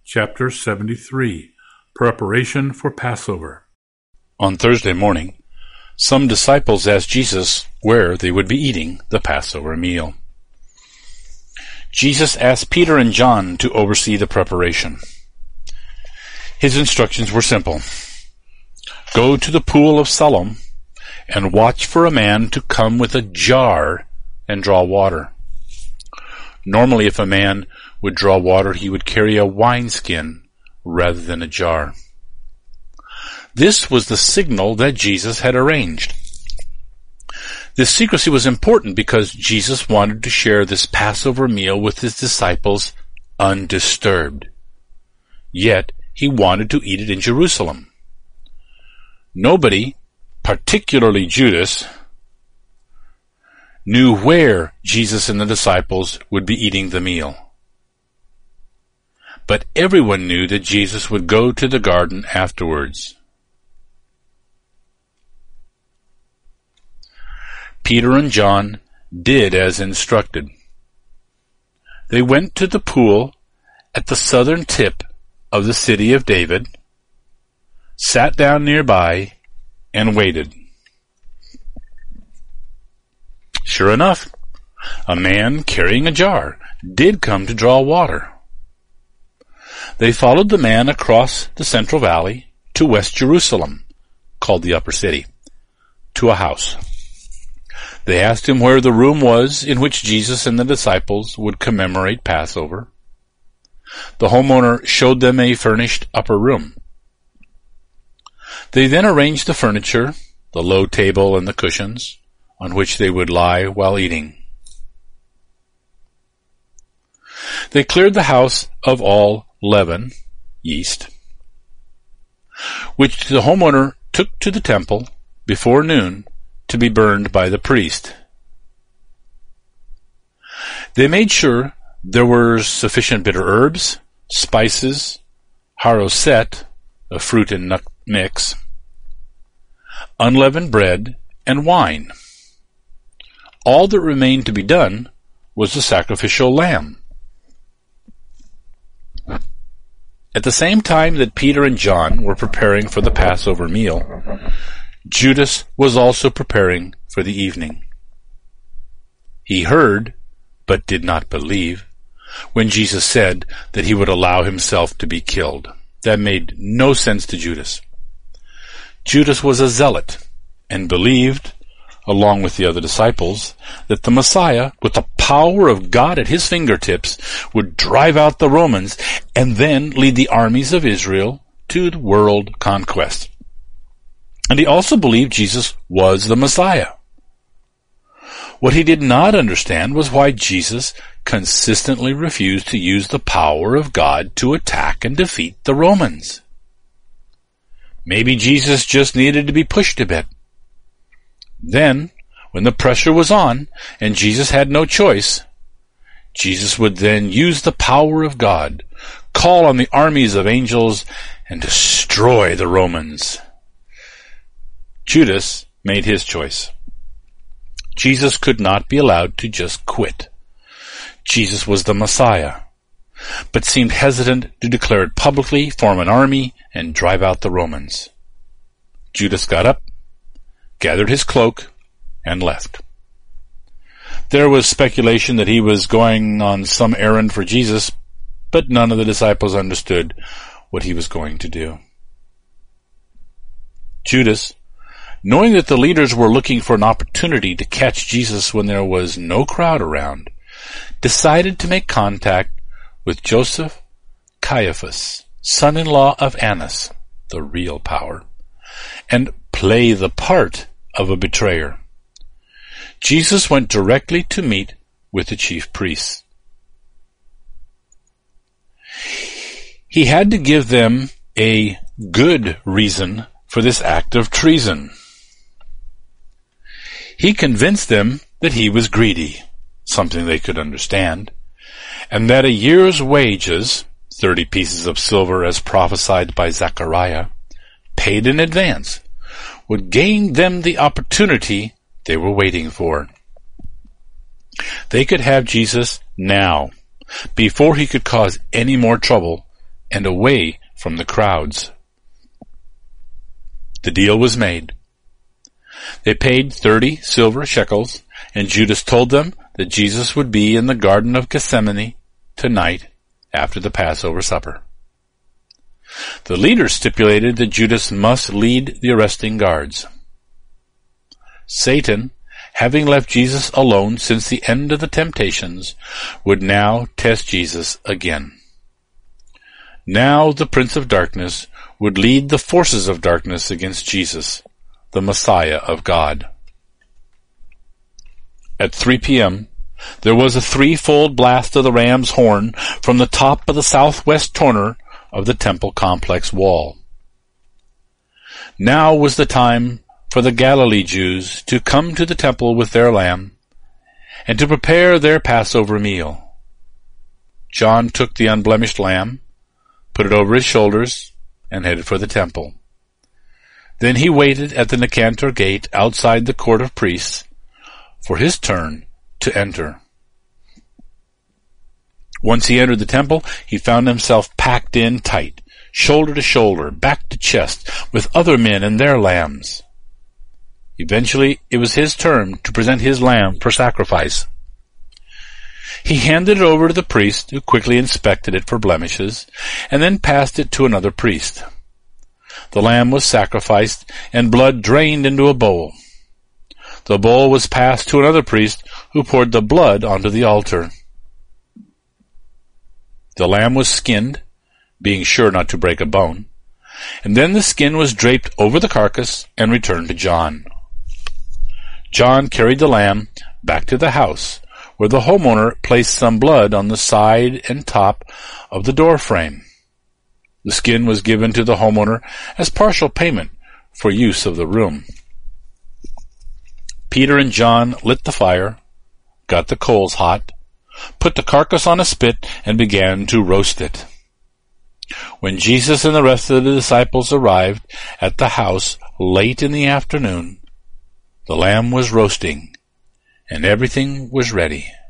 Chapter 73, Preparation for Passover. On Thursday morning, some disciples asked Jesus where they would be eating the Passover meal. Jesus asked Peter and John to oversee the preparation. His instructions were simple. Go to the pool of Siloam and watch for a man to come with a jar and draw water. Normally, if a man would draw water, he would carry a wineskin rather than a jar. This was the signal that Jesus had arranged. This secrecy was important because Jesus wanted to share this Passover meal with his disciples undisturbed. Yet, he wanted to eat it in Jerusalem. Nobody, particularly Judas, knew where Jesus and the disciples would be eating the meal. But everyone knew that Jesus would go to the garden afterwards. Peter and John did as instructed. They went to the pool at the southern tip of the city of David, sat down nearby, and waited. Sure enough, a man carrying a jar did come to draw water. They followed the man across the central valley to West Jerusalem, called the Upper City, to a house. They asked him where the room was in which Jesus and the disciples would commemorate Passover. The homeowner showed them a furnished upper room. They then arranged the furniture, the low table and the cushions, on which they would lie while eating. They cleared the house of all leaven, yeast, which the homeowner took to the temple before noon to be burned by the priest. They made sure there were sufficient bitter herbs, spices, haroset, a fruit and nut mix, unleavened bread, and wine. All that remained to be done was the sacrificial lamb. At the same time that Peter and John were preparing for the Passover meal, Judas was also preparing for the evening. He heard, but did not believe, when Jesus said that he would allow himself to be killed. That made no sense to Judas. Judas was a zealot and believed, along with the other disciples, that the Messiah, with the power of God at his fingertips, would drive out the Romans and then lead the armies of Israel to the world conquest. And he also believed Jesus was the Messiah. What he did not understand was why Jesus consistently refused to use the power of God to attack and defeat the Romans. Maybe Jesus just needed to be pushed a bit. Then, when the pressure was on and Jesus had no choice, Jesus would then use the power of God, call on the armies of angels, and destroy the Romans. Judas made his choice. Jesus could not be allowed to just quit. Jesus was the Messiah, but seemed hesitant to declare it publicly, form an army, and drive out the Romans. Judas got up, gathered his cloak, and left. There was speculation that he was going on some errand for Jesus, but none of the disciples understood what he was going to do. Judas, knowing that the leaders were looking for an opportunity to catch Jesus when there was no crowd around, decided to make contact with Joseph, Caiaphas, son-in-law of Annas, the real power, and play the part of a betrayer. Jesus went directly to meet with the chief priests. He had to give them a good reason for this act of treason. He convinced them that he was greedy, something they could understand, and that a year's wages, 30 pieces of silver as prophesied by Zechariah, paid in advance, would gain them the opportunity they were waiting for. They could have Jesus now, before he could cause any more trouble and away from the crowds. The deal was made. They paid 30 silver shekels, and Judas told them that Jesus would be in the Garden of Gethsemane tonight after the Passover supper. The leaders stipulated that Judas must lead the arresting guards. Satan, having left Jesus alone since the end of the temptations, would now test Jesus again. Now the Prince of Darkness would lead the forces of darkness against Jesus, the Messiah of God. At 3 p.m., there was a threefold blast of the ram's horn from the top of the southwest corner of the temple complex wall. Now was the time for the Galilee Jews to come to the temple with their lamb and to prepare their Passover meal. John took the unblemished lamb, put it over his shoulders, and headed for the temple. Then he waited at the Nicanor gate outside the court of priests for his turn to enter. Once he entered the temple, he found himself packed in tight, shoulder to shoulder, back to chest, with other men and their lambs. Eventually, it was his turn to present his lamb for sacrifice. He handed it over to the priest, who quickly inspected it for blemishes, and then passed it to another priest. The lamb was sacrificed, and blood drained into a bowl. The bowl was passed to another priest, who poured the blood onto the altar. The lamb was skinned, being sure not to break a bone, and then the skin was draped over the carcass and returned to John. John carried the lamb back to the house, where the homeowner placed some blood on the side and top of the door frame. The skin was given to the homeowner as partial payment for use of the room. Peter and John lit the fire, got the coals hot, put the carcass on a spit, and began to roast it. When Jesus and the rest of the disciples arrived at the house late in the afternoon, the lamb was roasting, and everything was ready.